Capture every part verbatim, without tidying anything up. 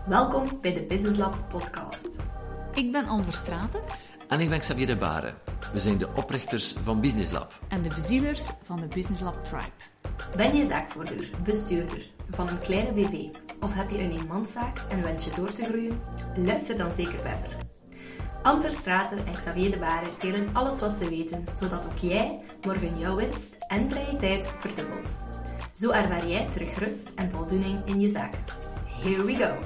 Welkom bij de Business Lab podcast. Ik ben Anne Verstraeten. En ik ben Xavier de Baren. We zijn de oprichters van Business Lab. En de bezielers van de Business Lab Tribe. Ben je zaakvoerder, bestuurder van een kleine B V of heb je een eenmanszaak en wens je door te groeien? Luister dan zeker verder. Anne Verstraeten en Xavier de Baren delen alles wat ze weten, zodat ook jij morgen jouw winst en vrije tijd verdubbelt. Zo ervaar jij terug rust en voldoening in je zaak. Here we go!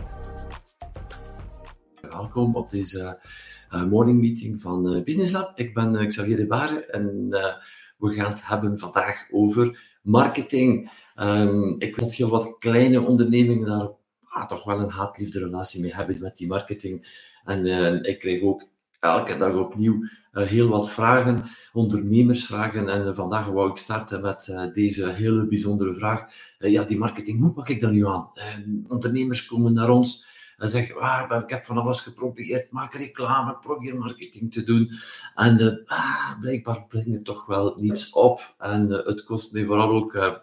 Welkom op deze uh, morning meeting van uh, Business Lab. Ik ben uh, Xavier de Baren en uh, we gaan het hebben vandaag over marketing. Um, ik weet dat heel wat kleine ondernemingen daar ah, toch wel een haat-liefde relatie mee hebben met die marketing. En uh, ik krijg ook elke dag opnieuw uh, heel wat vragen, ondernemersvragen. En uh, vandaag wou ik starten met uh, deze hele bijzondere vraag. Uh, ja, die marketing, hoe pak ik dat nu aan? Uh, ondernemers komen naar ons en zeggen, ah, ik heb van alles geprobeerd, maak reclame, probeer marketing te doen. En uh, ah, blijkbaar brengt het toch wel niets op. En uh, het kost mij vooral ook uh,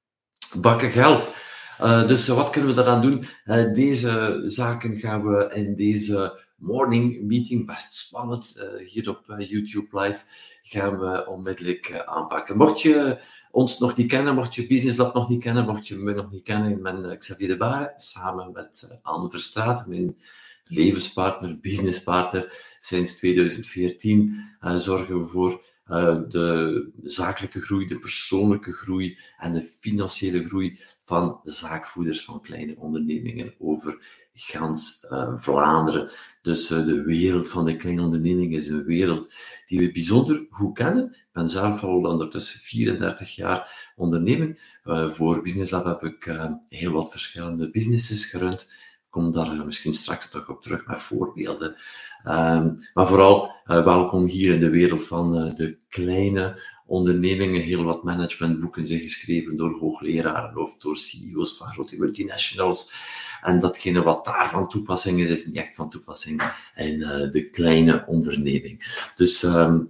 bakken geld. Uh, dus uh, wat kunnen we daaraan doen? Uh, deze zaken gaan we in deze morning meeting, best spannend, uh, hier op uh, YouTube Live, gaan we onmiddellijk uh, aanpakken. Mocht je ons nog niet kennen, mocht je Business Lab nog niet kennen, mocht je me nog niet kennen, ik ben uh, Xavier de Baren, samen met uh, Anne Verstraeten, mijn levenspartner, businesspartner. Sinds tweeduizend veertien uh, zorgen we voor uh, de zakelijke groei, de persoonlijke groei en de financiële groei van zaakvoerders van kleine ondernemingen over gans uh, Vlaanderen. Dus uh, de wereld van de kleine onderneming is een wereld die we bijzonder goed kennen. Ik ben zelf al ondertussen vierendertig jaar ondernemer. Uh, voor Business Lab heb ik uh, heel wat verschillende businesses gerund. Ik kom daar misschien straks toch op terug met voorbeelden. Um, maar vooral uh, welkom hier in de wereld van uh, de kleine ondernemingen. Heel wat managementboeken zijn geschreven door hoogleraren of door C E O's van grote multinationals. En datgene wat daar van toepassing is, is niet echt van toepassing in uh, de kleine onderneming. Dus um,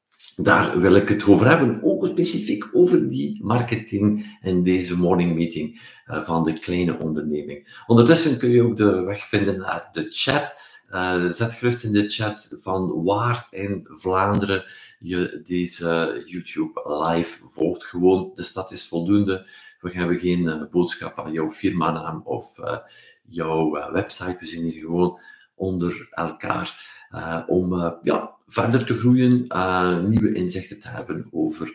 daar wil ik het over hebben, ook specifiek over die marketing in deze morning meeting uh, van de kleine onderneming. Ondertussen kun je ook de weg vinden naar de chat. Uh, zet gerust in de chat van waar in Vlaanderen je deze YouTube live volgt. Gewoon, de stad is voldoende. We hebben geen uh, boodschap aan jouw firmanaam of uh, jouw uh, website. We zijn hier gewoon onder elkaar uh, om uh, ja, verder te groeien, uh, nieuwe inzichten te hebben over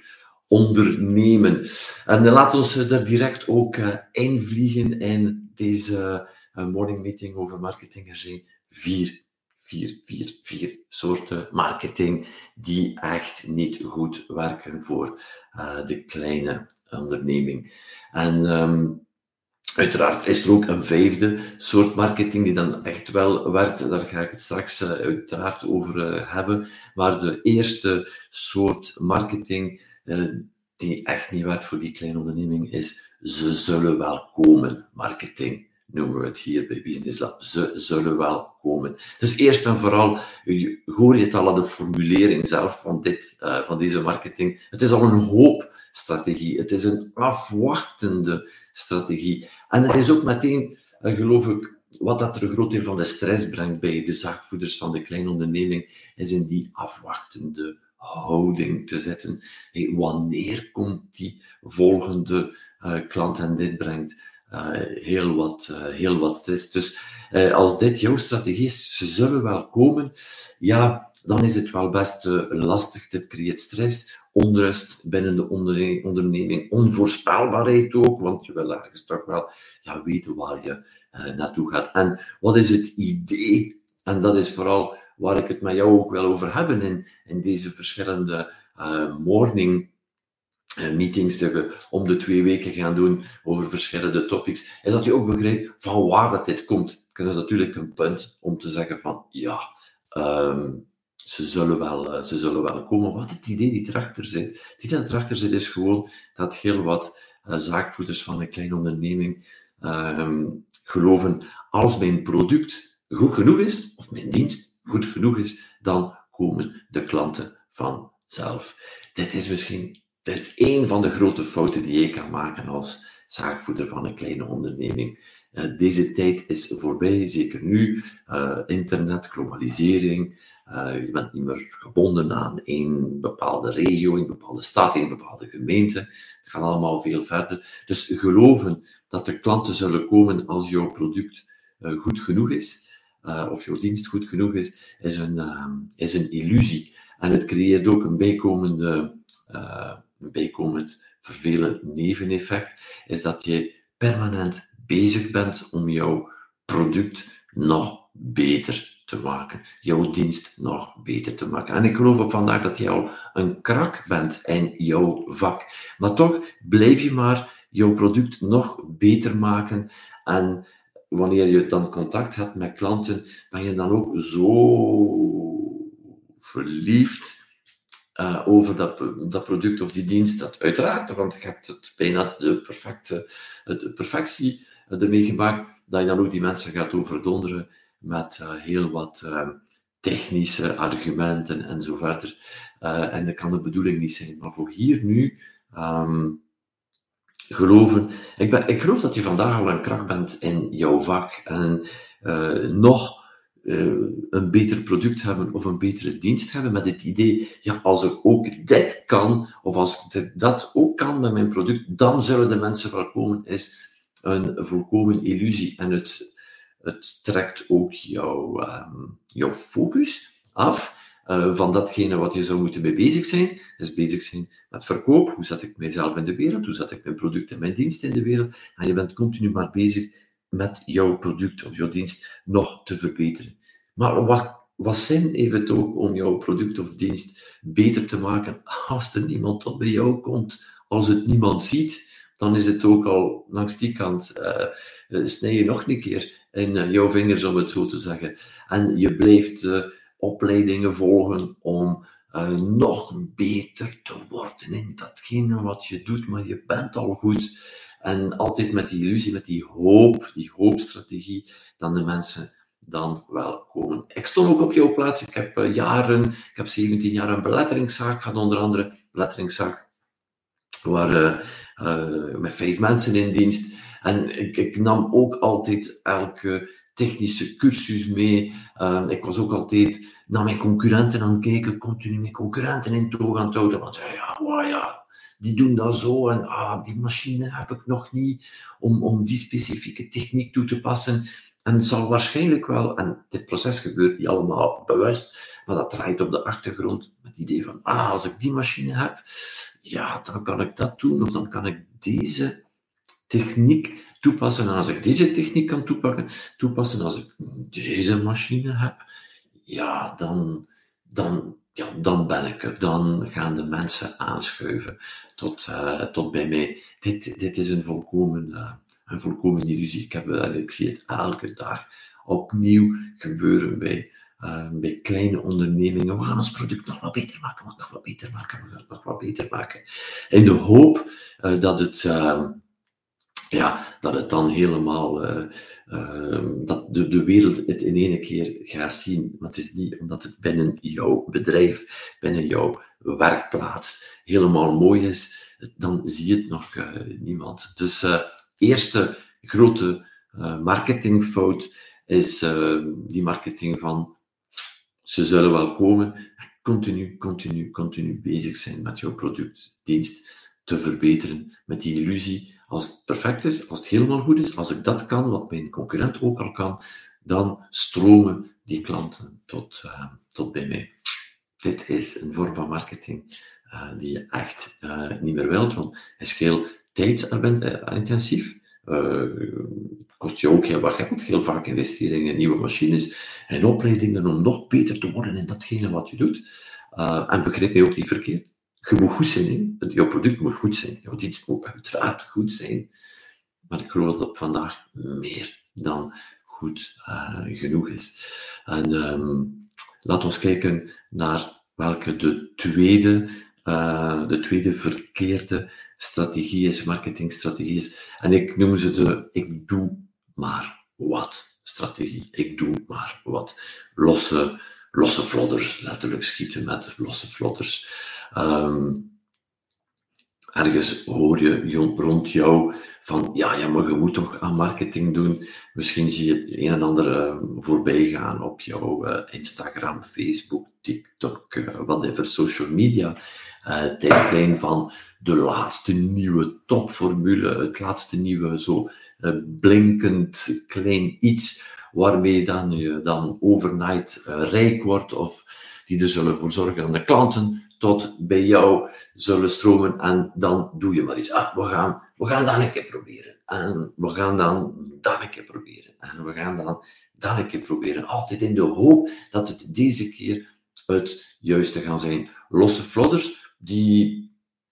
ondernemen. En uh, laat ons uh, daar direct ook uh, invliegen in deze uh, morning meeting over marketing. Er zijn vier, vier, vier, vier soorten marketing die echt niet goed werken voor uh, de kleine onderneming. En um, uiteraard is er ook een vijfde soort marketing die dan echt wel werkt. Daar ga ik het straks uh, uiteraard over uh, hebben. Maar de eerste soort marketing uh, die echt niet werkt voor die kleine onderneming is ze zullen wel komen marketing. Noemen we het hier bij Business Lab. Ze zullen wel komen. Dus eerst en vooral, hoor je het al aan de formulering zelf van, dit, uh, van deze marketing. Het is al een hoopstrategie. Het is een afwachtende strategie. En er is ook meteen, uh, geloof ik, wat dat er een groot deel van de stress brengt bij de zaakvoerders van de kleine onderneming, is in die afwachtende houding te zetten. Hey, wanneer komt die volgende uh, klant? En dit brengt Uh, heel, wat, uh, heel wat stress. Dus uh, als dit jouw strategie is, ze zullen wel komen, ja, dan is het wel best uh, lastig. Dit creëert stress, onrust binnen de onderne- onderneming, onvoorspelbaarheid ook, want je wil ergens toch wel ja, weten waar je uh, naartoe gaat. En wat is het idee? En dat is vooral waar ik het met jou ook wil over hebben in, in deze verschillende uh, morning meetings die we om de twee weken gaan doen over verschillende topics, is dat je ook begrijpt van waar dat dit komt. Dat is natuurlijk een punt om te zeggen van, ja, um, ze, zullen wel, uh, ze zullen wel komen. Wat het idee die erachter zit, het idee dat erachter zit is gewoon dat heel wat uh, zaakvoerders van een kleine onderneming um, geloven, als mijn product goed genoeg is, of mijn dienst goed genoeg is, dan komen de klanten vanzelf. Dit is misschien Dit is één van de grote fouten die je kan maken als zaagvoerder van een kleine onderneming. Uh, deze tijd is voorbij, zeker nu. Uh, internet, globalisering. Uh, je bent niet meer gebonden aan één bepaalde regio, een bepaalde stad, een bepaalde gemeente. Het gaat allemaal veel verder. Dus geloven dat de klanten zullen komen als jouw product uh, goed genoeg is, uh, of jouw dienst goed genoeg is, is een, uh, is een illusie. En het creëert ook een bijkomende, uh, een bijkomend vervelend neveneffect, is dat je permanent bezig bent om jouw product nog beter te maken, jouw dienst nog beter te maken. En ik geloof op vandaag dat je al een krak bent in jouw vak. Maar toch blijf je maar jouw product nog beter maken. En wanneer je dan contact hebt met klanten, ben je dan ook zo verliefd uh, over dat, dat product of die dienst. Dat uiteraard, want je hebt het bijna de perfecte, de perfectie ermee gemaakt, dat je dan ook die mensen gaat overdonderen met uh, heel wat uh, technische argumenten en zo verder. Uh, en dat kan de bedoeling niet zijn. Maar voor hier nu, um, geloven... Ik, ben, ik geloof dat je vandaag al een kracht bent in jouw vak. En uh, nog uh, een beter product hebben of een betere dienst hebben met het idee, ja, als ik ook dit kan, of als ik dat ook kan met mijn product, dan zullen de mensen wel komen, is een volkomen illusie. En het Het trekt ook jouw, um, jouw focus af uh, van datgene wat je zou moeten mee bezig zijn. Dus bezig zijn met verkoop. Hoe zet ik mijzelf in de wereld? Hoe zet ik mijn product en mijn dienst in de wereld? En je bent continu maar bezig met jouw product of jouw dienst nog te verbeteren. Maar wat, wat zin heeft het ook om jouw product of dienst beter te maken als er niemand tot bij jou komt? Als het niemand ziet, dan is het ook al langs die kant, uh, uh, snij je nog een keer in uh, jouw vingers, om het zo te zeggen. En je blijft uh, opleidingen volgen om uh, nog beter te worden in datgene wat je doet, maar je bent al goed. En altijd met die illusie, met die hoop, die hoopstrategie, dan de mensen dan wel komen. Ik stond ook op jouw plaats. Ik heb uh, jaren, ik heb zeventien jaar een beletteringszaak gehad, onder andere beletteringszaak, waar uh, uh, met vijf mensen in dienst. En ik, ik nam ook altijd elke technische cursus mee. Uh, ik was ook altijd naar mijn concurrenten aan het kijken, continu mijn concurrenten in toog aan het houden. Want ja, wow, ja, die doen dat zo en ah, die machine heb ik nog niet om, om die specifieke techniek toe te passen. En het zal waarschijnlijk wel, en dit proces gebeurt niet allemaal bewust, maar dat draait op de achtergrond met het idee van, ah, als ik die machine heb, ja, dan kan ik dat doen, of dan kan ik deze techniek toepassen. En als ik deze techniek kan toepakken, toepassen, als ik deze machine heb, ja, dan, dan, ja, dan ben ik er. Dan gaan de mensen aanschuiven tot, uh, tot bij mij. Dit, dit is een volkomen, uh, een volkomen illusie. Ik, heb, uh, ik zie het elke dag opnieuw gebeuren bij, uh, bij kleine ondernemingen. We gaan ons product nog wat beter maken, we gaan het nog wat beter maken, we gaan het nog wat beter maken. In de hoop uh, dat het... Uh, Ja, dat het dan helemaal, uh, uh, dat de, de wereld het in één keer gaat zien. Maar het is niet omdat het binnen jouw bedrijf, binnen jouw werkplaats helemaal mooi is, dan zie je het nog uh, niemand. Dus uh, eerste grote uh, marketingfout is uh, die marketing van ze zullen wel komen. Continu, continu, continu bezig zijn met jouw product, dienst te verbeteren, met die illusie. Als het perfect is, als het helemaal goed is, als ik dat kan, wat mijn concurrent ook al kan, dan stromen die klanten tot, uh, tot bij mij. Dit is een vorm van marketing uh, die je echt uh, niet meer wilt, want het is heel tijdsintensief. Uh, kost je ook heel wat geld, heel vaak investeringen in nieuwe machines en opleidingen om nog beter te worden in datgene wat je doet. Uh, en begrijp mij ook niet verkeerd. Je moet goed zijn, hè? Jouw product moet goed zijn, jouw dienst moet uiteraard goed zijn, maar ik geloof dat het vandaag meer dan goed uh, genoeg is. En um, laat ons kijken naar welke de tweede, uh, de tweede verkeerde strategie is, marketingstrategie is. En ik noem ze de ik doe maar wat strategie. Ik doe maar wat. Losse, losse vlodders, letterlijk schieten met losse vlodders. Um, ergens hoor je rond jou van, ja, ja, maar je moet toch aan marketing doen. Misschien zie je het een en ander uh, voorbij gaan op jouw uh, Instagram, Facebook, TikTok, uh, whatever, social media. Uh, tijdlijn van de laatste nieuwe topformule, het laatste nieuwe zo uh, blinkend klein iets waarmee dan je dan overnight uh, rijk wordt of die er zullen voor zorgen dat de klanten tot bij jou zullen stromen en dan doe je maar iets. Ah, we gaan, we gaan dat een keer proberen. En we gaan dan dat een keer proberen. En we gaan dan dat een keer proberen. Altijd in de hoop dat het deze keer het juiste gaan zijn. Losse flodders die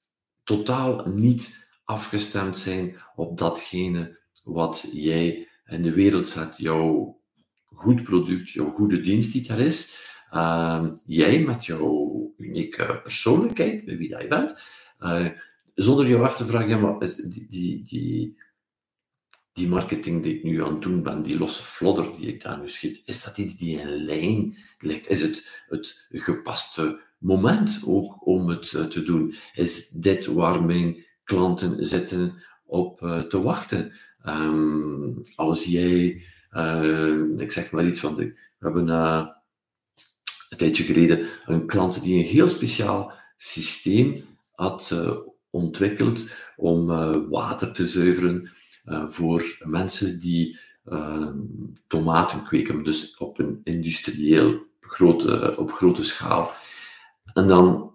totaal niet afgestemd zijn op datgene wat jij in de wereld zet. Jouw goed product, jouw goede dienst die daar is. Uh, jij met jouw unieke persoonlijkheid, bij wie dat je bent, uh, zonder jou af te vragen, ja, maar die, die, die, die marketing die ik nu aan het doen ben, die losse flodder die ik daar nu schiet, is dat iets die in lijn ligt? Is het het gepaste moment ook om het uh, te doen? Is dit waar mijn klanten zitten op uh, te wachten? Um, als jij, uh, ik zeg maar iets van, de, we hebben uh, een tijdje geleden een klant die een heel speciaal systeem had uh, ontwikkeld om uh, water te zuiveren uh, voor mensen die uh, tomaten kweken, dus op een industrieel grote, op grote schaal. En dan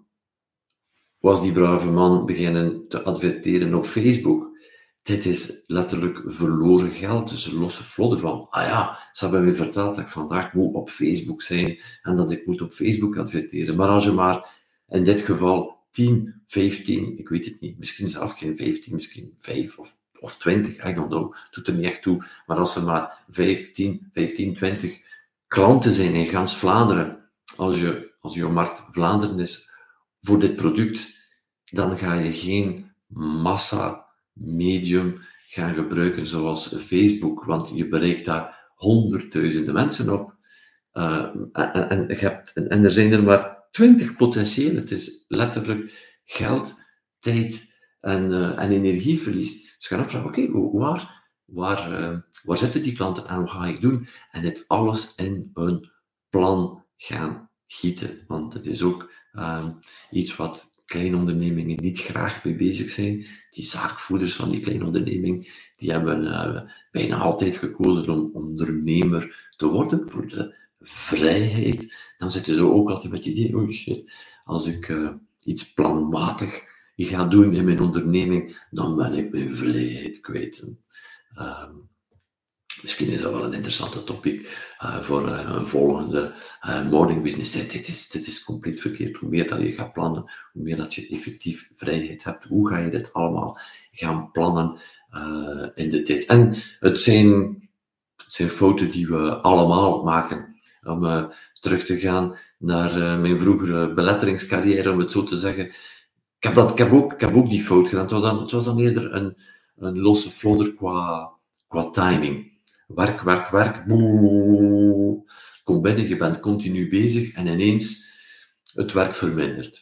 was die brave man beginnen te adverteren op Facebook. Dit is letterlijk verloren geld, dus een losse flodder van, ah ja, ze hebben me verteld dat ik vandaag moet op Facebook zijn en dat ik moet op Facebook adverteren. Maar als je maar in dit geval tien, vijftien, ik weet het niet, misschien zelfs geen vijftien, misschien vijf of, of twintig, I don't know, doet er niet echt toe. Maar als er maar vijftien, vijftien, twintig klanten zijn in gans Vlaanderen, als je, als je markt Vlaanderen is voor dit product, dan ga je geen massa medium gaan gebruiken zoals Facebook, want je bereikt daar honderdduizenden mensen op. Uh, en, en, je hebt, en, en er zijn er maar twintig potentieel. Het is letterlijk geld, tijd en, uh, en energieverlies. Dus je gaat afvragen, oké, okay, waar, waar, uh, waar zitten die klanten en wat ga ik doen? En dit alles in een plan gaan gieten. Want het is ook uh, iets wat kleine ondernemingen niet graag mee bezig zijn. Die zaakvoerders van die kleine onderneming, die hebben uh, bijna altijd gekozen om ondernemer te worden voor de vrijheid. Dan zitten ze ook altijd met het idee, oh shit, als ik uh, iets planmatig ga doen in mijn onderneming, dan ben ik mijn vrijheid kwijt. Uh, Misschien is dat wel een interessante topic uh, voor uh, een volgende uh, morning business. Dit is, dit is compleet verkeerd. Hoe meer dat je gaat plannen, hoe meer dat je effectief vrijheid hebt. Hoe ga je dit allemaal gaan plannen uh, in de tijd? En het zijn, het zijn fouten die we allemaal maken. Om uh, terug te gaan naar uh, mijn vroegere beletteringscarrière, om het zo te zeggen. Ik heb, dat, ik heb, ook, ik heb ook die fout gedaan. Het was dan, het was dan eerder een, een losse flodder qua, qua timing. Werk, werk, werk. Boe. Kom binnen, je bent continu bezig en ineens het werk vermindert.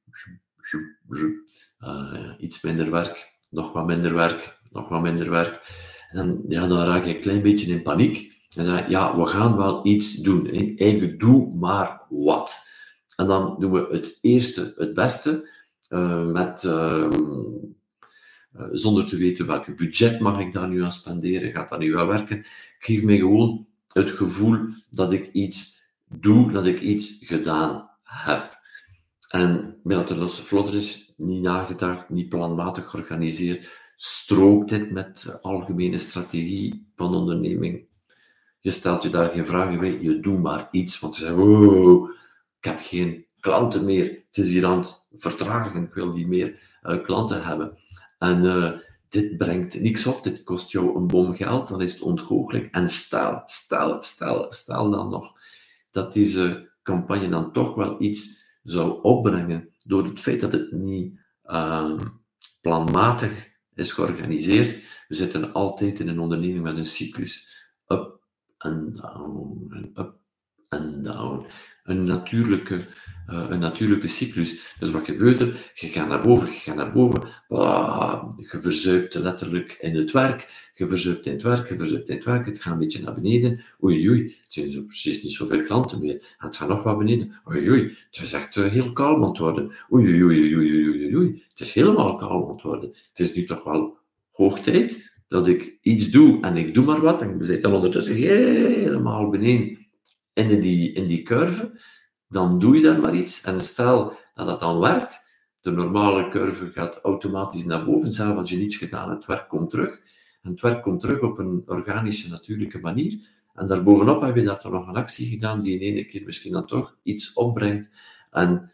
Uh, iets minder werk, nog wat minder werk, nog wat minder werk. En dan, ja, dan raak je een klein beetje in paniek. En dan zeg je, ja, we gaan wel iets doen. Eigenlijk doe maar wat. En dan doen we het eerste, het beste, uh, met... Uh, Uh, zonder te weten welk budget mag ik daar nu aan spenderen, gaat dat nu wel werken. Ik geef mij gewoon het gevoel dat ik iets doe, dat ik iets gedaan heb. En met dat de losse flodder is, niet nagedacht, niet planmatig georganiseerd, strookt dit met de algemene strategie van onderneming. Je stelt je daar geen vragen bij, je doet maar iets, want je zegt, oh, ik heb geen klanten meer, het is hier aan het vertragen, ik wil die meer uh, klanten hebben. En uh, dit brengt niks op, dit kost jou een bom geld, dan is het ontgoochelijk. En stel, stel, stel, stel dan nog dat deze campagne dan toch wel iets zou opbrengen door het feit dat het niet uh, planmatig is georganiseerd. We zitten altijd in een onderneming met een cyclus. Up en down, en up en down. Een natuurlijke uh, een natuurlijke cyclus. Dus wat gebeurt er? Je gaat naar boven, je gaat naar boven, bah, je verzuipt letterlijk in het werk, je verzuipt in het werk, je verzuipt in het werk, het gaat een beetje naar beneden, oei oei, het zijn zo precies niet zoveel klanten meer, en het gaat nog wat beneden, oei oei, het is echt uh, heel kalm aan het worden, oei oei oei oei oei oei, het is helemaal kalm aan het worden, het is nu toch wel hoog tijd dat ik iets doe, en ik doe maar wat, en we zitten dan ondertussen helemaal beneden in die, in die curve, dan doe je dan maar iets, en stel dat dat dan werkt, de normale curve gaat automatisch naar boven, zelfs als je niets gedaan hebt, het werk komt terug, en het werk komt terug op een organische, natuurlijke manier, en daarbovenop heb je dat er nog een actie gedaan, die in één keer misschien dan toch iets opbrengt, en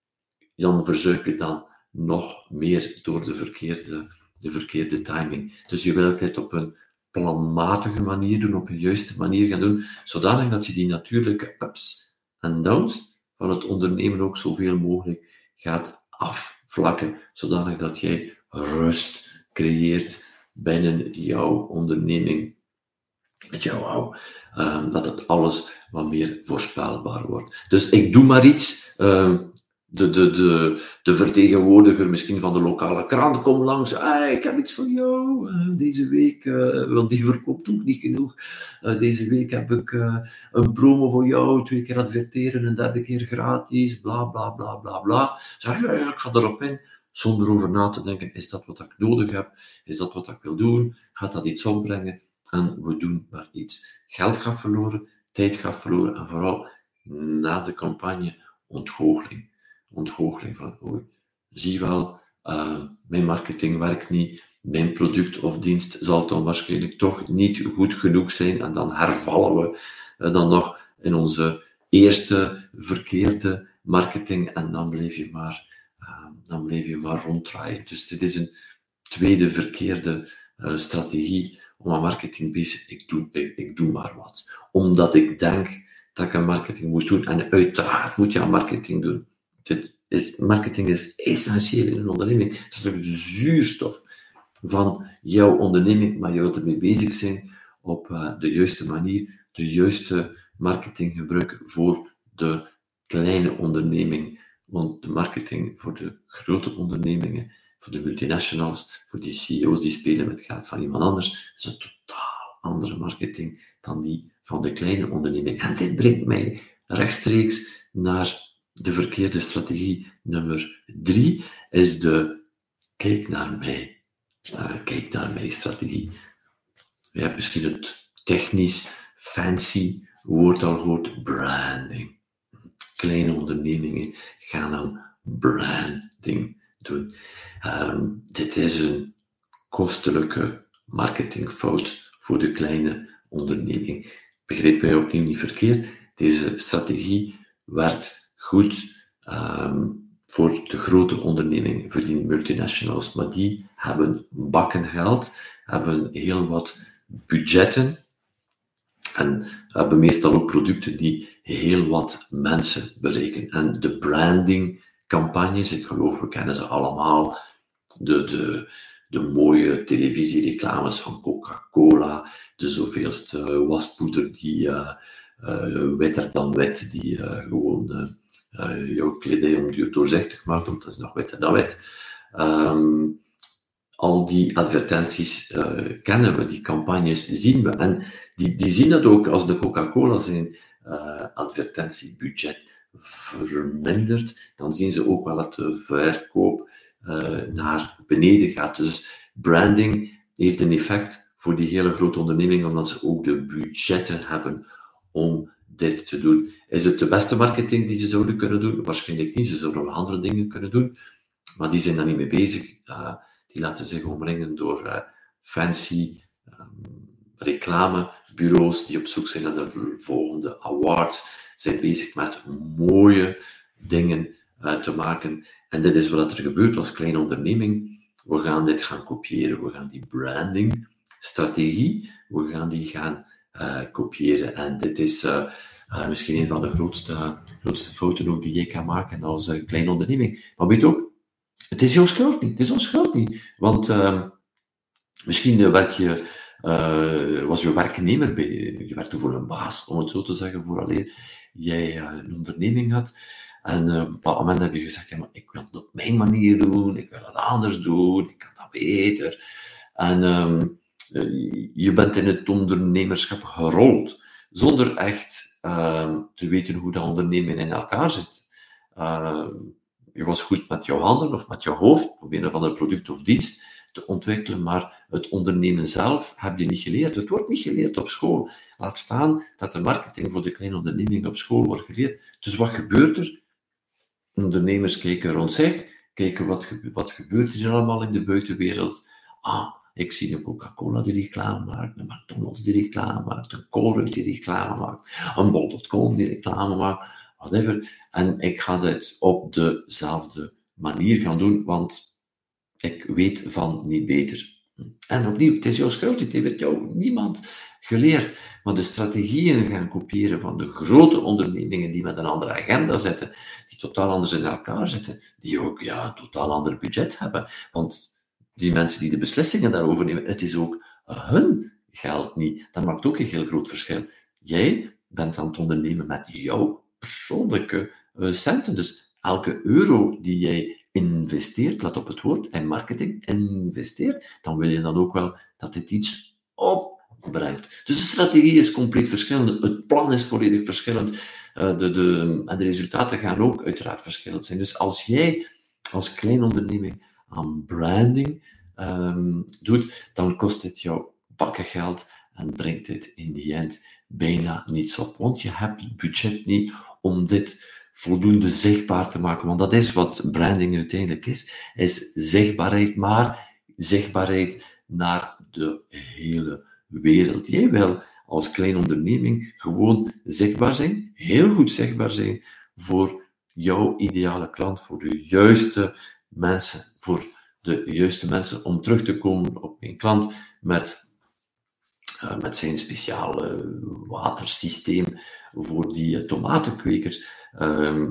dan verzuip je dan nog meer door de verkeerde, de verkeerde timing. Dus je wil het op een planmatige manier doen, op een juiste manier gaan doen, zodanig dat je die natuurlijke ups en downs van het ondernemen ook zoveel mogelijk gaat afvlakken, zodanig dat jij rust creëert binnen jouw onderneming, met jou hou, um, dat het alles wat meer voorspelbaar wordt. Dus ik doe maar iets, um, de, de, de, de vertegenwoordiger misschien van de lokale krant komt langs, ah, ik heb iets voor jou, uh, deze week, uh, want die verkoopt ook niet genoeg, uh, deze week heb ik uh, een promo voor jou, twee keer adverteren, een derde keer gratis, bla bla bla bla bla. Zeg, ja, ja, ik ga erop in, zonder over na te denken, is dat wat ik nodig heb, is dat wat ik wil doen, gaat dat iets opbrengen, en we doen maar iets. Geld gaat verloren, tijd gaat verloren, en vooral na de campagne ontgoocheling. Ontgoocheling van, oei, zie wel, uh, mijn marketing werkt niet, mijn product of dienst zal dan waarschijnlijk toch niet goed genoeg zijn, en dan hervallen we uh, dan nog in onze eerste verkeerde marketing, en dan blijf je maar, uh, dan blijf je maar ronddraaien. Dus dit is een tweede verkeerde uh, strategie om aan marketing bezig. Ik doe, ik, ik doe maar wat. Omdat ik denk dat ik aan marketing moet doen, en uiteraard moet je aan marketing doen. Dit is, marketing is essentieel in een onderneming. Het is natuurlijk de zuurstof van jouw onderneming, maar je wilt ermee bezig zijn op uh, de juiste manier, de juiste marketing gebruiken voor de kleine onderneming. Want de marketing voor de grote ondernemingen, voor de multinationals, voor die C E O's die spelen met geld van iemand anders, is een totaal andere marketing dan die van de kleine onderneming. En dit brengt mij rechtstreeks naar de verkeerde strategie nummer drie, is de kijk naar mij. Uh, kijk naar mij strategie. Je hebt misschien het technisch, fancy woord al gehoord, branding. Kleine ondernemingen gaan aan branding doen. Um, dit is een kostelijke marketingfout voor de kleine onderneming. Begrijp mij opnieuw niet verkeerd. Deze strategie werkt goed um, voor de grote ondernemingen, voor die multinationals, maar die hebben bakken geld, hebben heel wat budgetten en hebben meestal ook producten die heel wat mensen bereiken. En de brandingcampagnes, ik geloof, we kennen ze allemaal, de, de, de mooie televisiereclames van Coca-Cola, de zoveelste waspoeder die uh, uh, witter dan wit, die uh, gewoon uh, uh, jouw kledij doorzichtig maakt, want dat is nog witter dan wit. Um, al die advertenties uh, kennen we, die campagnes zien we. En die, die zien dat ook als de Coca-Cola zijn uh, advertentiebudget vermindert, dan zien ze ook wel dat de verkoop uh, naar beneden gaat. Dus branding heeft een effect voor die hele grote ondernemingen, omdat ze ook de budgetten hebben om dit te doen. Is het de beste marketing die ze zouden kunnen doen? Waarschijnlijk niet. Ze zouden nog andere dingen kunnen doen, maar die zijn daar niet mee bezig. Uh, die laten zich omringen door uh, fancy um, reclamebureaus die op zoek zijn naar de volgende awards, zijn bezig met mooie dingen uh, te maken. En dit is wat er gebeurt als kleine onderneming. We gaan dit gaan kopiëren. We gaan die brandingstrategie, we gaan die gaan uh, kopiëren. En dit is uh, uh, misschien een van de grootste, grootste fouten ook die je kan maken als uh, kleine onderneming. Maar weet ook, het is jouw schuld niet. Het is onze schuld niet. Want uh, misschien uh, werk je, uh, was je werknemer bij, je werkte voor een baas, om het zo te zeggen, vooraleer jij uh, een onderneming had. En uh, op een bepaald moment heb je gezegd, ja, maar ik wil het op mijn manier doen, ik wil het anders doen, ik kan dat beter. En um, uh, je bent in het ondernemerschap gerold, zonder echt uh, te weten hoe dat ondernemen in elkaar zit. Uh, je was goed met jouw handen of met jouw hoofd, om een of ander product of dienst te ontwikkelen, maar het ondernemen zelf heb je niet geleerd. Het wordt niet geleerd op school. Laat staan dat de marketing voor de kleine onderneming op school wordt geleerd. Dus wat gebeurt er? Ondernemers kijken rond zich, kijken wat, wat gebeurt er allemaal in de buitenwereld. Ah, ik zie een Coca-Cola die reclame maakt, een McDonald's die reclame maakt, een Colruyt die reclame maakt, een bol punt com die reclame maakt, whatever. En ik ga dit op dezelfde manier gaan doen, want ik weet van niet beter. En opnieuw, het is jouw schuld, het heeft jou niemand geleerd. Maar de strategieën gaan kopiëren van de grote ondernemingen die met een andere agenda zitten, die totaal anders in elkaar zitten, die ook ja, een totaal ander budget hebben. Want die mensen die de beslissingen daarover nemen, het is ook hun geld niet. Dat maakt ook een heel groot verschil. Jij bent aan het ondernemen met jouw persoonlijke uh, centen. Dus elke euro die jij investeert, let op het woord, en marketing, investeert, dan wil je dan ook wel dat dit iets opbrengt. Dus de strategie is compleet verschillend, het plan is volledig verschillend, uh, de, de, en de resultaten gaan ook uiteraard verschillend zijn. Dus als jij als kleine onderneming aan branding um, doet, dan kost dit jou bakken geld en brengt dit in die end bijna niets op. Want je hebt het budget niet om dit voldoende zichtbaar te maken. Want dat is wat branding uiteindelijk is. Is zichtbaarheid, maar zichtbaarheid naar de hele wereld. Jij wil als kleine onderneming gewoon zichtbaar zijn, heel goed zichtbaar zijn voor jouw ideale klant, voor de juiste mensen, voor de juiste mensen om terug te komen op mijn klant met Uh, met zijn speciale watersysteem voor die uh, tomatenkwekers. Uh,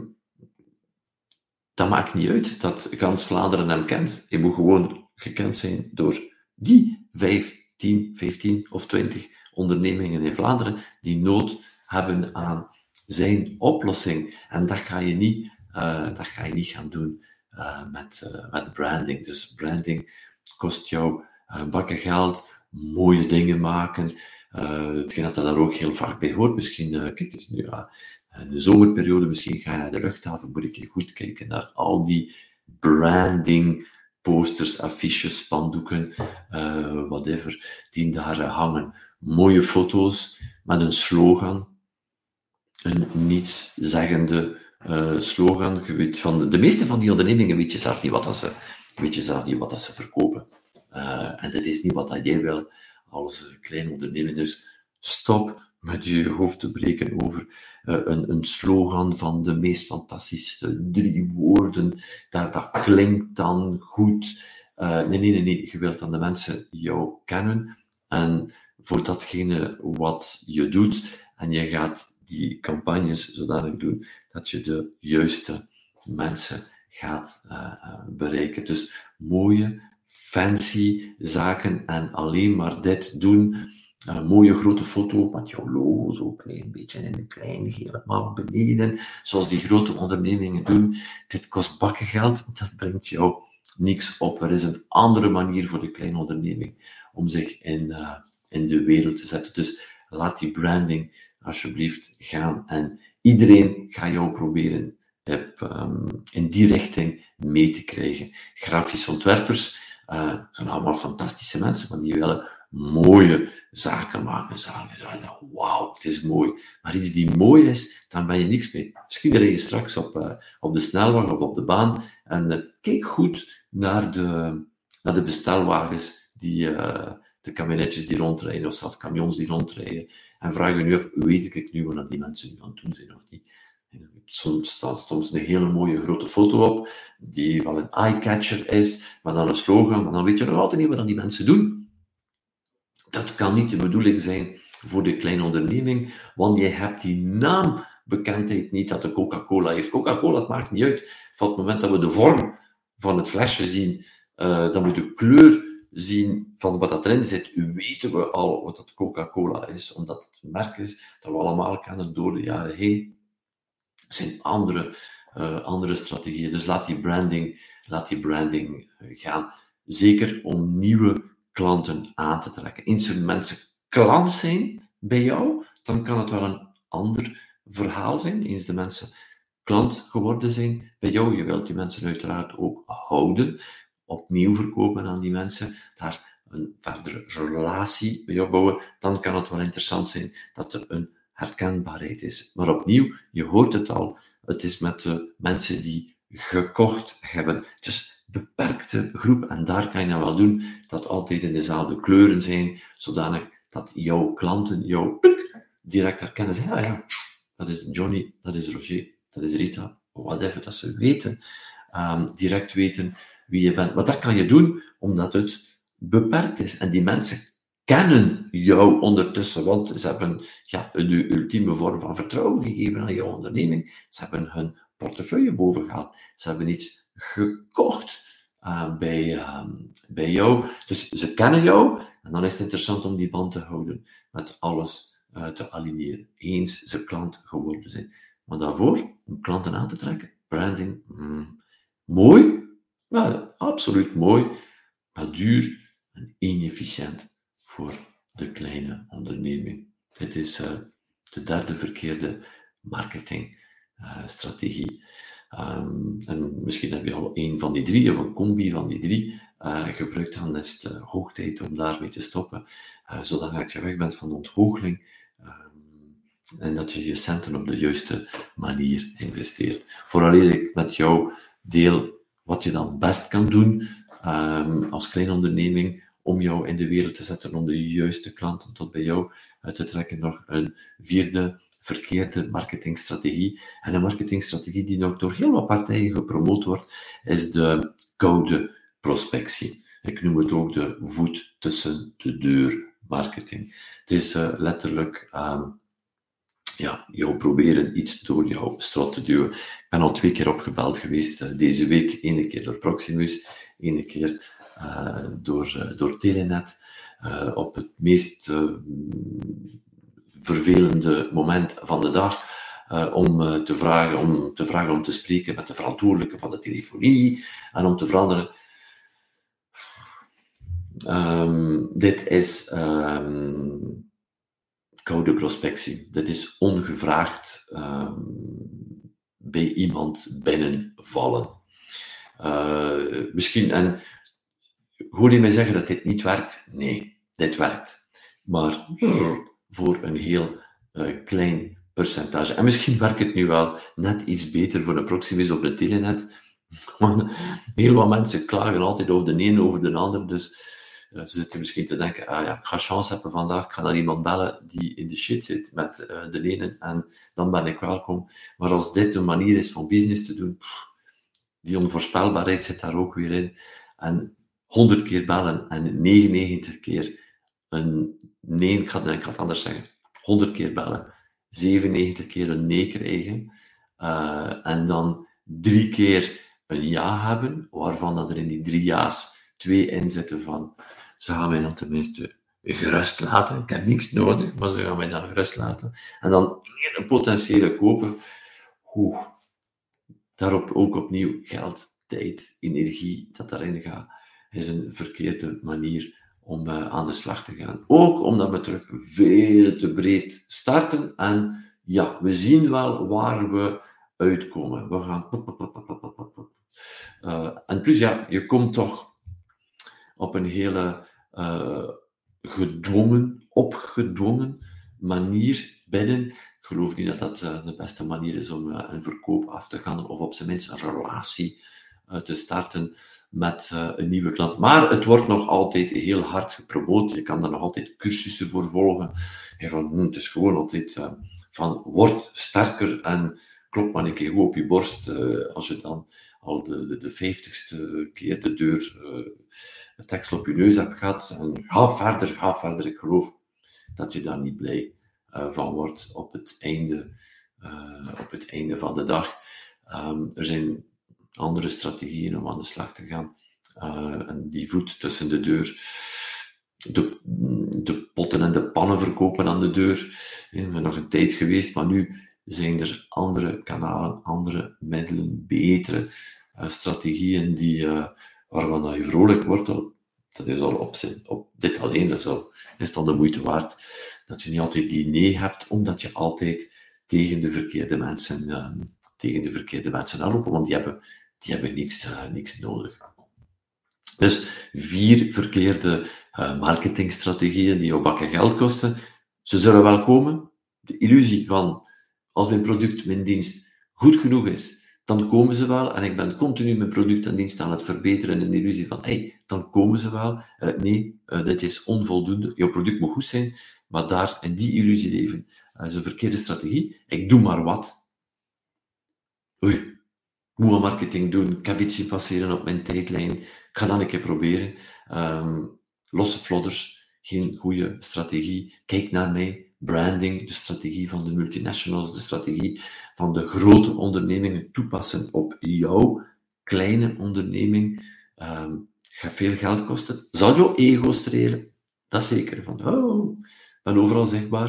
dat maakt niet uit dat gans Vlaanderen hem kent. Hij moet gewoon gekend zijn door die vijf, tien, vijftien of twintig ondernemingen in Vlaanderen die nood hebben aan zijn oplossing. En dat ga je niet, uh, dat ga je niet gaan doen uh, met, uh, met branding. Dus branding kost jou uh, bakken geld, mooie dingen maken. Uh, hetgeen dat daar ook heel vaak bij hoort. Misschien, uh, kijk, het is nu uh, in de zomerperiode, misschien ga je naar de luchthaven, moet ik goed kijken naar al die branding, posters, affiches, spandoeken, uh, whatever, die daar uh, hangen. Mooie foto's met een slogan, een nietszeggende uh, slogan. Je weet, van de, de meeste van die ondernemingen weet je zelf niet wat dat ze, weet je zelf niet wat dat ze verkopen. Uh, en dat is niet wat dat jij wil als uh, klein ondernemer. Dus stop met je hoofd te breken over uh, een, een slogan van de meest fantastische drie woorden. Dat, dat klinkt dan goed. Uh, nee, nee, nee, nee. Je wilt dan de mensen jou kennen. En voor datgene wat je doet. En je gaat die campagnes zodanig doen dat je de juiste mensen gaat uh, bereiken. Dus mooie, fancy zaken en alleen maar dit doen. Een mooie grote foto met jouw logo zo klein beetje in een klein helemaal beneden, zoals die grote ondernemingen doen. Dit kost bakken geld, dat brengt jou niks op. Er is een andere manier voor de kleine onderneming om zich in, uh, in de wereld te zetten. Dus laat die branding alsjeblieft gaan en iedereen gaat jou proberen op, um, in die richting mee te krijgen. Grafische ontwerpers uh, zijn allemaal fantastische mensen, maar die willen mooie zaken maken. Zaken, wauw, het is mooi. Maar iets die mooi is, dan ben je niks mee. Misschien rij je straks op, uh, op de snelweg of op de baan en uh, kijk goed naar de, naar de bestelwagens, die, uh, de kamionetjes die rondrijden, of zelfs camions die rondrijden. En vraag je nu af, weet ik nu wat die mensen nu aan het doen zijn of niet? Soms staat soms een hele mooie grote foto op, die wel een eye-catcher is, maar dan een slogan, maar dan weet je nog altijd niet wat die mensen doen. Dat kan niet de bedoeling zijn voor de kleine onderneming, want je hebt die naambekendheid niet dat de Coca-Cola heeft. Coca-Cola, het maakt niet uit. Van het moment dat we de vorm van het flesje zien, uh, dat we de kleur zien van wat dat erin zit, weten we al wat het Coca-Cola is, omdat het een merk is dat we allemaal kennen door de jaren heen. zijn andere, uh, andere strategieën. Dus laat die branding, laat die branding gaan. Zeker om nieuwe klanten aan te trekken. Eens er mensen klant zijn bij jou, dan kan het wel een ander verhaal zijn. Eens de mensen klant geworden zijn bij jou, je wilt die mensen uiteraard ook houden, opnieuw verkopen aan die mensen, daar een verdere relatie bij opbouwen, dan kan het wel interessant zijn dat er een herkenbaarheid is. Maar opnieuw, je hoort het al, het is met de mensen die gekocht hebben. Het is een beperkte groep en daar kan je dan wel doen dat altijd in dezelfde kleuren zijn, zodanig dat jouw klanten jou direct herkennen. Zeggen, ja, ja, dat is Johnny, dat is Roger, dat is Rita, whatever, dat ze weten, um, direct weten wie je bent. Maar dat kan je doen omdat het beperkt is. En die mensen kennen jou ondertussen, want ze hebben ja, de ultieme vorm van vertrouwen gegeven aan jouw onderneming. Ze hebben hun portefeuille bovengehaald. Ze hebben iets gekocht uh, bij, uh, bij jou. Dus ze kennen jou. En dan is het interessant om die band te houden. Met alles uh, te aligneren. Eens ze klant geworden zijn. Maar daarvoor, om klanten aan te trekken, branding, mm, mooi. Ja, absoluut mooi. Maar duur en inefficiënt voor de kleine onderneming. Dit is uh, de derde verkeerde marketingstrategie. Uh, um, en misschien heb je al een van die drie, of een combi van die drie, uh, gebruikt. Dan is het uh, hoog tijd om daarmee te stoppen, uh, zodat je weg bent van de ontgoocheling um, en dat je je centen op de juiste manier investeert. Vooraleer ik met jou deel wat je dan best kan doen um, als kleine onderneming om jou in de wereld te zetten, om de juiste klanten tot bij jou uit te trekken. Nog een vierde verkeerde marketingstrategie. En een marketingstrategie die nog door heel wat partijen gepromoot wordt, is de koude prospectie. Ik noem het ook de voet tussen de deur marketing. Het is uh, letterlijk um, ja, jou proberen iets door jouw strot te duwen. Ik ben al twee keer opgebeld geweest uh, deze week. Eén keer door Proximus, één keer uh, door, uh, door Telenet. Uh, op het meest uh, vervelende moment van de dag. Uh, om, uh, te vragen, om te vragen om te spreken met de verantwoordelijke van de telefonie. En om te veranderen. Um, dit is um, koude prospectie. Dit is ongevraagd um, bij iemand binnenvallen. Uh, misschien, en hoor je mij zeggen dat dit niet werkt? Nee, dit werkt. Maar voor een heel uh, klein percentage. En misschien werkt het nu wel net iets beter voor een Proximus of een Telenet. Want heel wat mensen klagen altijd over de een over de ander. Dus uh, ze zitten misschien te denken, ah ja, ik ga chance hebben vandaag, ik ga naar iemand bellen die in de shit zit met uh, de ene en dan ben ik welkom. Maar als dit een manier is van business te doen, pff, die onvoorspelbaarheid zit daar ook weer in. En honderd keer bellen en negenennegentig keer een nee, ik ga, nee, ik ga het anders zeggen. honderd keer bellen, zevenennegentig keer een nee krijgen uh, en dan drie keer een ja hebben, waarvan dat er in die drie ja's twee in zitten van ze gaan mij dan tenminste gerust laten. Ik heb niks nodig, maar ze gaan mij dan gerust laten. En dan een potentiële koper. Oeh, daarop ook opnieuw geld, tijd, energie dat daarin gaat, is een verkeerde manier om uh, aan de slag te gaan. Ook omdat we terug veel te breed starten en ja, we zien wel waar we uitkomen. We gaan uh, en plus ja, je komt toch op een hele uh, gedwongen, opgedwongen manier binnen. Ik geloof niet dat dat uh, de beste manier is om uh, een verkoop af te gaan of op zijn minst een relatie uh, te starten met uh, een nieuwe klant. Maar het wordt nog altijd heel hard gepromoot. Je kan daar nog altijd cursussen voor volgen. En van, hm, het is gewoon altijd uh, van, word sterker en klop maar een keer goed op je borst uh, als je dan al de, de, de vijftigste keer de deur uh, het tekstel op je neus hebt gehad. En ga verder, ga verder. Ik geloof dat je daar niet blij uh, van wordt op het einde, uh, op het einde van de dag. Um, er zijn andere strategieën om aan de slag te gaan. Uh, en die voet tussen de deur. De, de potten en de pannen verkopen aan de deur. We hebben nog een tijd geweest, maar nu zijn er andere kanalen, andere middelen, betere uh, strategieën die, uh, waarvan je vrolijk wordt. Dat is al op, zijn, op dit alleen, dat is, al, is dan de moeite waard. Dat je niet altijd die nee hebt, omdat je altijd tegen de verkeerde mensen, uh, tegen de verkeerde mensen aanloopt, want die hebben, die hebben niks, uh, niks nodig. Dus vier verkeerde uh, marketingstrategieën die jou bakken geld kosten. Ze zullen wel komen. De illusie van, als mijn product, mijn dienst goed genoeg is, dan komen ze wel. En ik ben continu mijn product en dienst aan het verbeteren in de illusie van, hey, dan komen ze wel. Uh, nee, uh, dit is onvoldoende. Jouw product moet goed zijn, maar daar, in die illusie leven, uh, is een verkeerde strategie. Ik doe maar wat. Oei, ik moet aan marketing doen. Ik heb iets zien passeren op mijn tijdlijn. Ik ga dat een keer proberen. Um, losse flodders, geen goede strategie. Kijk naar mij. Branding, de strategie van de multinationals, de strategie van de grote ondernemingen toepassen op jouw kleine onderneming. Um, gaat veel geld kosten. Zal jouw ego strelen? Dat zeker. Van, oh, ik ben overal zichtbaar.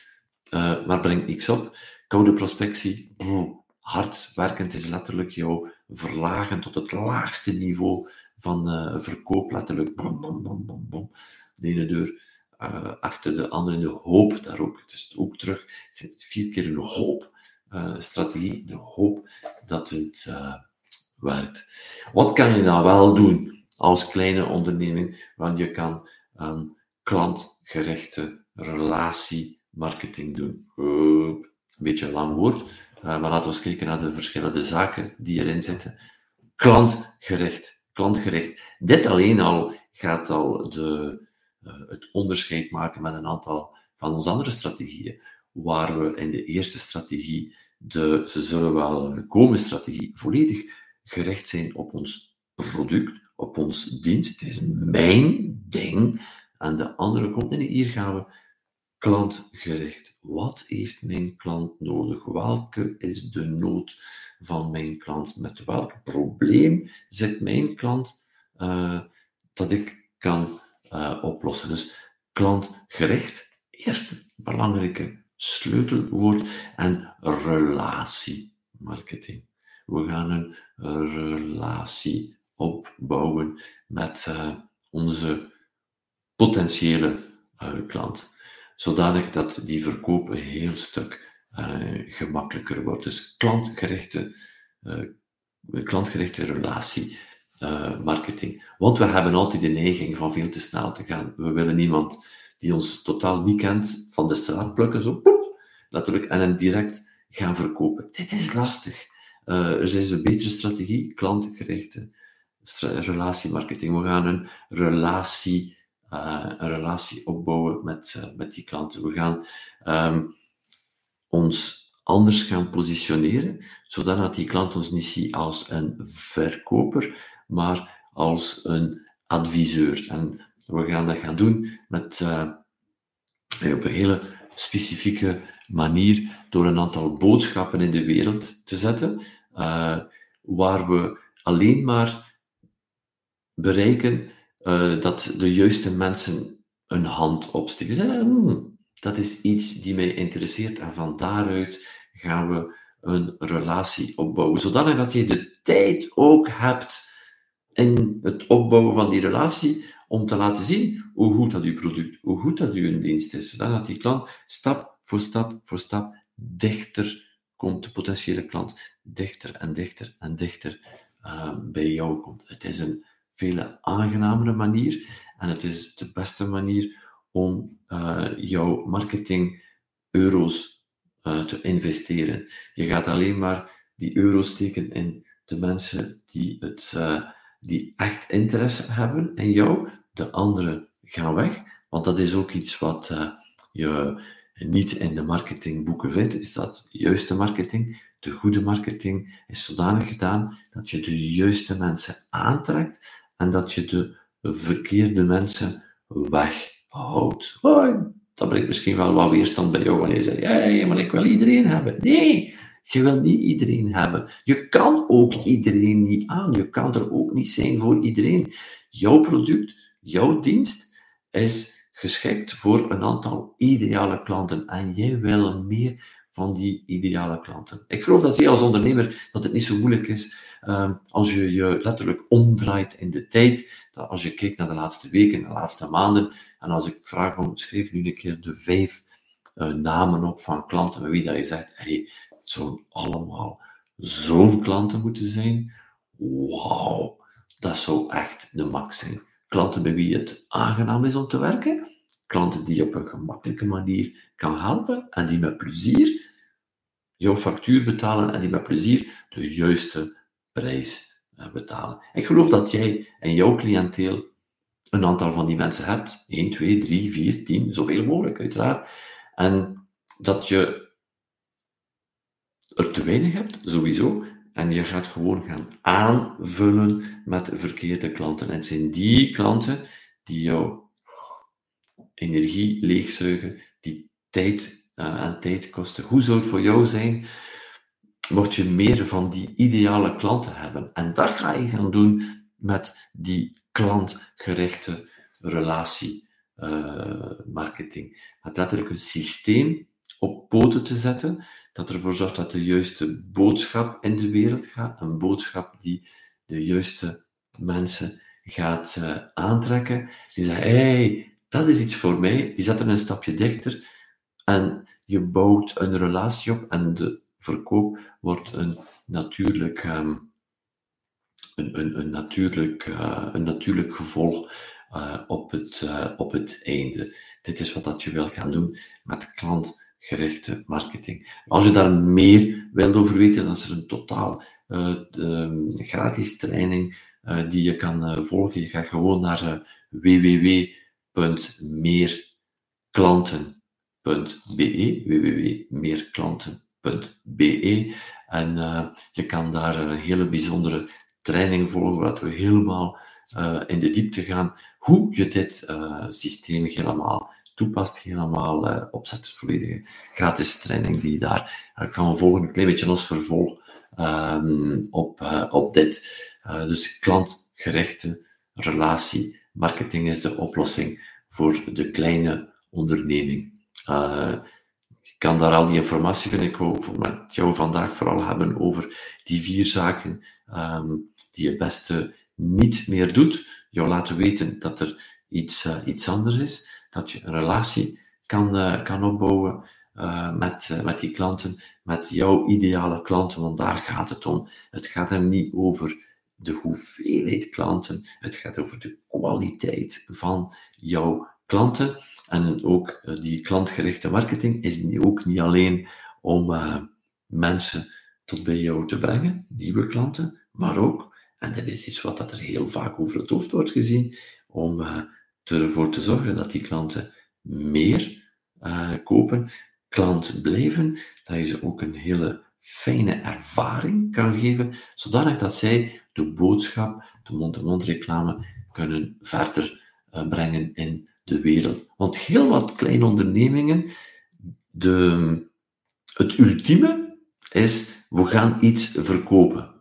Uh, maar brengt niks op. Koude prospectie. Oh, hard werkend is letterlijk jou verlagen tot het laagste niveau van uh, verkoop. Letterlijk. Bom, bom, bom, bom, bom. De ene deur uh, achter de andere in de hoop. Daar ook. Het is ook terug. Het zit vier keer in de hoop. Uh, strategie. De hoop dat het uh, werkt. Wat kan je dan wel doen als kleine onderneming? Want je kan een klantgerichte relatiemarketing doen. Uh, een beetje een lang woord. Uh, maar laten we eens kijken naar de verschillende zaken die erin zitten. Klantgericht. Klantgericht. Dit alleen al gaat al de, uh, het onderscheid maken met een aantal van onze andere strategieën. Waar we in de eerste strategie, de ze zullen wel komen strategie, volledig gericht zijn op ons product, op ons dienst. Het is mijn ding. En de andere komt, en hier gaan we klantgericht. Wat heeft mijn klant nodig? Welke is de nood van mijn klant? Met welk probleem zit mijn klant uh, dat ik kan uh, oplossen? Dus klantgericht, eerste belangrijke sleutelwoord, en relatiemarketing. We gaan een relatie opbouwen met uh, onze potentiële uh, klant. Zodanig dat die verkoop een heel stuk uh, gemakkelijker wordt. Dus klantgerichte, uh, klantgerichte relatie uh, marketing. Want we hebben altijd de neiging van veel te snel te gaan. We willen iemand die ons totaal niet kent van de straat plukken, zo poep, letterlijk, en hem direct gaan verkopen. Dit is lastig. Uh, er is een betere strategie, klantgerichte stra- relatiemarketing. We gaan een relatie Uh, een relatie opbouwen met, uh, met die klanten. We gaan um, ons anders gaan positioneren, zodat die klant ons niet ziet als een verkoper, maar als een adviseur. En we gaan dat gaan doen met, uh, op een hele specifieke manier, door een aantal boodschappen in de wereld te zetten, uh, waar we alleen maar bereiken Uh, dat de juiste mensen een hand opsteken. Zeggen, hmm, dat is iets die mij interesseert en van daaruit gaan we een relatie opbouwen. Zodanig dat je de tijd ook hebt in het opbouwen van die relatie om te laten zien hoe goed dat uw product, hoe goed dat uw dienst is. Zodat die klant stap voor stap voor stap dichter komt, de potentiële klant dichter en dichter en dichter uh, bij jou komt. Het is een veel aangenamere manier en het is de beste manier om uh, jouw marketing euro's uh, te investeren. Je gaat alleen maar die euro's steken in de mensen die, het, uh, die echt interesse hebben in jou. De anderen gaan weg, want dat is ook iets wat uh, je niet in de marketingboeken vindt, is dat juiste marketing. De goede marketing is zodanig gedaan dat je de juiste mensen aantrekt en dat je de verkeerde mensen weghoudt. Oh, dat brengt misschien wel wat weerstand bij jou wanneer je zegt, ja, ja, maar ik wil iedereen hebben. Nee, je wil niet iedereen hebben. Je kan ook iedereen niet aan. Je kan er ook niet zijn voor iedereen. Jouw product, jouw dienst is geschikt voor een aantal ideale klanten en jij wil meer van die ideale klanten. Ik geloof dat jij als ondernemer, dat het niet zo moeilijk is um, als je je letterlijk omdraait in de tijd, dat als je kijkt naar de laatste weken, de laatste maanden, en als ik vraag om, schrijf nu een keer de vijf uh, namen op van klanten met wie dat je zegt, hey, het zouden allemaal zo'n klanten moeten zijn. Wauw, dat zou echt de max zijn. Klanten bij wie het aangenaam is om te werken, klanten die je op een gemakkelijke manier kan helpen en die met plezier jouw factuur betalen en die met plezier de juiste prijs betalen. Ik geloof dat jij en jouw cliënteel een aantal van die mensen hebt. één, twee, drie, vier, tien, zoveel mogelijk uiteraard. En dat je er te weinig hebt, sowieso. En je gaat gewoon gaan aanvullen met verkeerde klanten. En het zijn die klanten die jouw energie leegzuigen, die tijd uh, en tijd kosten. Hoe zou het voor jou zijn, mocht je meer van die ideale klanten hebben? En dat ga je gaan doen met die klantgerichte relatie uh, marketing. Het letterlijk een systeem op poten te zetten, dat ervoor zorgt dat de juiste boodschap in de wereld gaat, een boodschap die de juiste mensen gaat uh, aantrekken, die zeggen, hey, dat is iets voor mij, die zetten een stapje dichter en je bouwt een relatie op en de verkoop wordt een natuurlijk, um, een, een, een, natuurlijk, uh, een natuurlijk gevolg uh, op, het, uh, op het einde. Dit is wat dat je wil gaan doen met klantgerichte marketing. Als je daar meer wilt over weten, dan is er een totaal uh, de, gratis training uh, die je kan uh, volgen. Je gaat gewoon naar uh, w w w punt meerklanten punt b e w w w punt meerklanten punt b e en uh, je kan daar een hele bijzondere training volgen, waar we helemaal uh, in de diepte gaan, hoe je dit uh, systeem helemaal toepast, helemaal uh, opzet. Volledige gratis training die je daar uh, kan volgen, een klein beetje als vervolg um, op, uh, op dit. Uh, dus klantgerichte relatie marketing is de oplossing voor de kleine onderneming. Uh, je kan daar al die informatie, vind ik, over met jou vandaag vooral hebben over die vier zaken um, die je beste niet meer doet. Jou laten weten dat er iets, uh, iets anders is, dat je een relatie kan, uh, kan opbouwen uh, met, uh, met die klanten, met jouw ideale klanten, want daar gaat het om. Het gaat hem niet over de hoeveelheid klanten, het gaat over de kwaliteit van jouw klanten. En ook uh, die klantgerichte marketing is niet, ook niet alleen om uh, mensen tot bij jou te brengen, nieuwe klanten, maar ook, en dat is iets wat dat er heel vaak over het hoofd wordt gezien, om uh, ervoor te zorgen dat die klanten meer uh, kopen, klant blijven, dat je ze ook een hele fijne ervaring kan geven, zodanig dat zij de boodschap, de mond-to-mond reclame, kunnen verder uh, brengen in de wereld. Want heel wat kleine ondernemingen, de, het ultieme is, we gaan iets verkopen.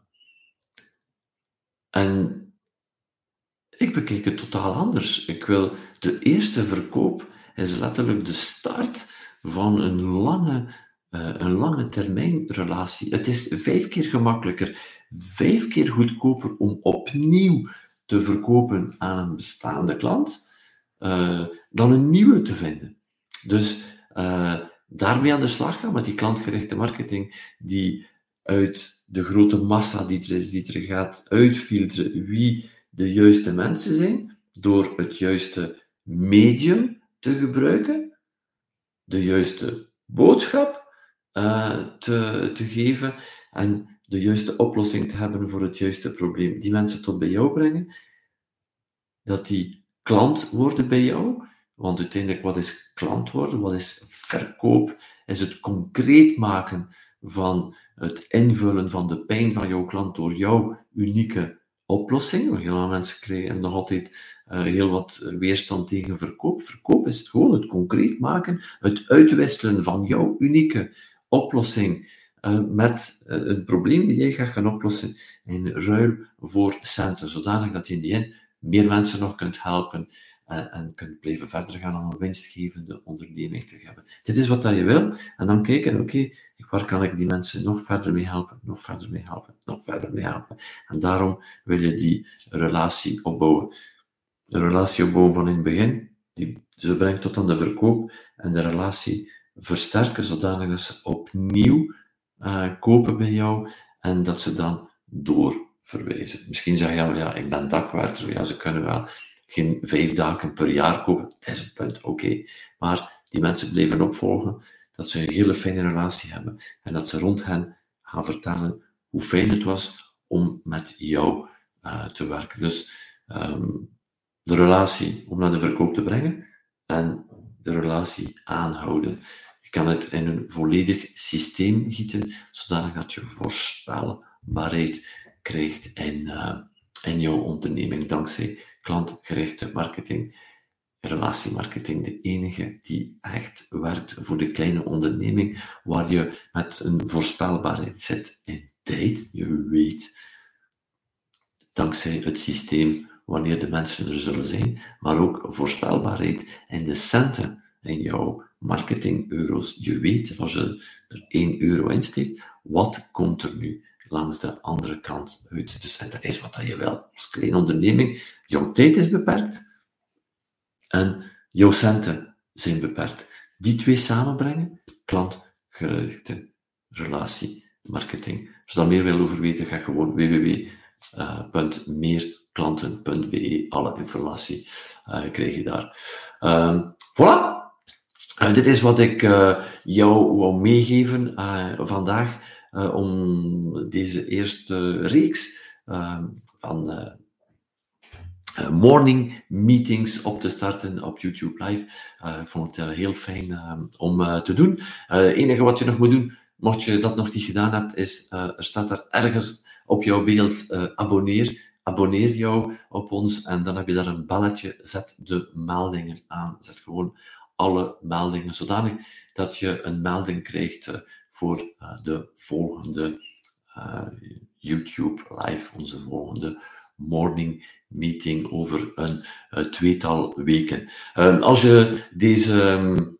En ik bekijk het totaal anders. Ik wil, de eerste verkoop is letterlijk de start van een lange, uh, een lange termijn relatie. Het is vijf keer gemakkelijker, vijf keer goedkoper om opnieuw te verkopen aan een bestaande klant, Uh, dan een nieuwe te vinden. Dus uh, daarmee aan de slag gaan met die klantgerichte marketing, die uit de grote massa die er is, die er gaat uitfilteren wie de juiste mensen zijn, door het juiste medium te gebruiken, de juiste boodschap uh, te, te geven en de juiste oplossing te hebben voor het juiste probleem. Die mensen tot bij jou brengen, dat die klant worden bij jou, want uiteindelijk, wat is klant worden? Wat is verkoop? Is het concreet maken van het invullen van de pijn van jouw klant door jouw unieke oplossing. Heel veel mensen krijgen nog altijd uh, heel wat weerstand tegen verkoop. Verkoop is gewoon het concreet maken, het uitwisselen van jouw unieke oplossing uh, met uh, een probleem die jij gaat gaan oplossen in ruil voor centen, zodanig dat je in die end meer mensen nog kunt helpen en, en kunt blijven verder gaan om een winstgevende onderneming te hebben. Dit is wat dat je wil. En dan kijken, oké, okay, waar kan ik die mensen nog verder mee helpen, nog verder mee helpen, nog verder mee helpen. En daarom wil je die relatie opbouwen. De relatie opbouwen van in het begin, die ze brengt tot aan de verkoop en de relatie versterken, zodanig dat ze opnieuw uh, kopen bij jou en dat ze dan doorverwijzen. Misschien zeg je al, ja, ik ben dakwerker, ja, ze kunnen wel geen vijf daken per jaar kopen. Dat is een punt, oké. Okay. Maar die mensen blijven opvolgen, dat ze een hele fijne relatie hebben en dat ze rond hen gaan vertellen hoe fijn het was om met jou uh, te werken. Dus um, de relatie om naar de verkoop te brengen en de relatie aanhouden. Je kan het in een volledig systeem gieten, zodanig dat je voorspelbaarheid krijgt in, uh, in jouw onderneming, dankzij klantgerichte marketing, relatiemarketing, de enige die echt werkt voor de kleine onderneming, waar je met een voorspelbaarheid zit in tijd. Je weet, dankzij het systeem, wanneer de mensen er zullen zijn, maar ook voorspelbaarheid in de centen in jouw marketing-euro's. Je weet, als je er één euro insteekt, wat komt er nu langs de andere kant uit. Dus dat is wat je wil als kleine onderneming. Jouw tijd is beperkt en jouw centen zijn beperkt. Die twee samenbrengen, klantgerichte relatie, marketing. Als je daar meer wil over weten, ga gewoon w w w punt meerklanten punt b e. Alle informatie uh, krijg je daar. Uh, voilà! Uh, dit is wat ik uh, jou wou meegeven uh, vandaag, uh, om deze eerste reeks uh, van uh, uh, morning meetings op te starten op YouTube Live. Uh, ik vond het uh, heel fijn uh, om uh, te doen. Het uh, enige wat je nog moet doen, mocht je dat nog niet gedaan hebt, is, uh, er staat er ergens op jouw beeld, uh, abonneer. Abonneer jou op ons en dan heb je daar een belletje. Zet de meldingen aan. Zet gewoon alle meldingen, zodanig dat je een melding krijgt uh, voor uh, de volgende uh, YouTube Live, onze volgende morning meeting over een uh, tweetal weken. Uh, als je deze... Um,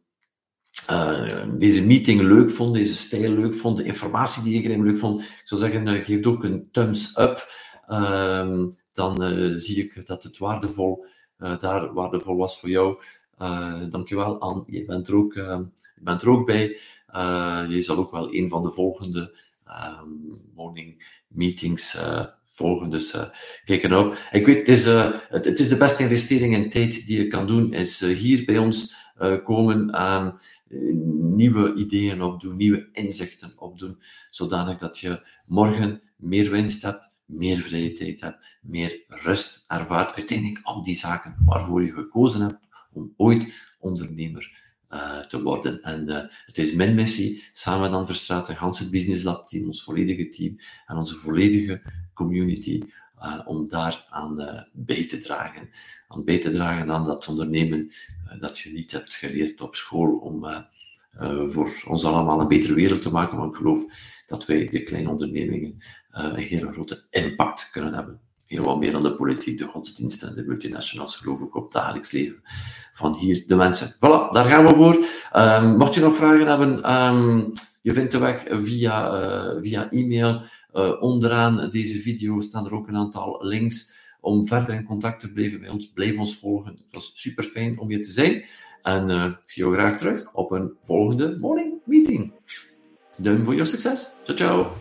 Uh, deze meeting leuk vond, deze stijl leuk vond, de informatie die ik erin leuk vond, ik zou zeggen, uh, geef ook een thumbs up. Uh, dan uh, zie ik dat het waardevol, uh, daar waardevol was voor jou. Uh, dankjewel, Anne. Je bent er ook, uh, je bent er ook bij. Uh, je zal ook wel een van de volgende uh, morning meetings uh, volgen. Dus uh, kijk erop. Ik weet, het is, uh, het, het is de beste investering in tijd die je kan doen, is uh, hier bij ons uh, komen aan nieuwe ideeën opdoen, nieuwe inzichten opdoen, zodanig dat je morgen meer winst hebt, meer vrije tijd hebt, meer rust ervaart. Uiteindelijk al die zaken waarvoor je gekozen hebt om ooit ondernemer uh, te worden. En uh, het is mijn missie, samen met Anne Verstraeten, Hans het Business Lab team, ons volledige team en onze volledige community, uh, om daar aan uh, bij te dragen. Aan bij te dragen aan dat ondernemen uh, dat je niet hebt geleerd op school om uh, uh, voor ons allemaal een betere wereld te maken. Want ik geloof dat wij, de kleine ondernemingen, uh, een hele grote impact kunnen hebben. Heel wat meer dan de politiek, de godsdiensten en de multinationals, geloof ik, op het dagelijks leven van hier de mensen. Voilà, daar gaan we voor. Um, mocht je nog vragen hebben, um, je vindt de weg via, uh, via e-mail. Uh, onderaan deze video staan er ook een aantal links om verder in contact te blijven met ons. Blijf ons volgen. Het was super fijn om hier te zijn. En uh, ik zie jou graag terug op een volgende morning meeting. Duim voor jouw succes. Ciao, ciao.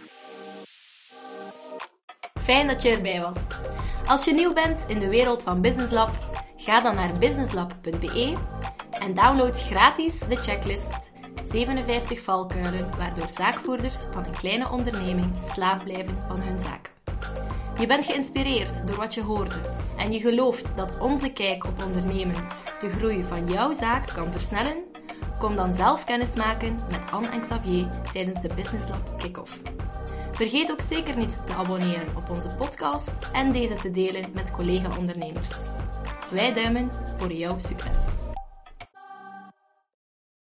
Fijn dat je erbij was. Als je nieuw bent in de wereld van Business Lab, ga dan naar businesslab punt b e en download gratis de checklist zevenenvijftig valkuilen waardoor zaakvoerders van een kleine onderneming slaaf blijven van hun zaak. Je bent geïnspireerd door wat je hoorde en je gelooft dat onze kijk op ondernemen de groei van jouw zaak kan versnellen? Kom dan zelf kennis maken met Anne en Xavier tijdens de Business Lab Kick-Off. Vergeet ook zeker niet te abonneren op onze podcast en deze te delen met collega-ondernemers. Wij duimen voor jouw succes.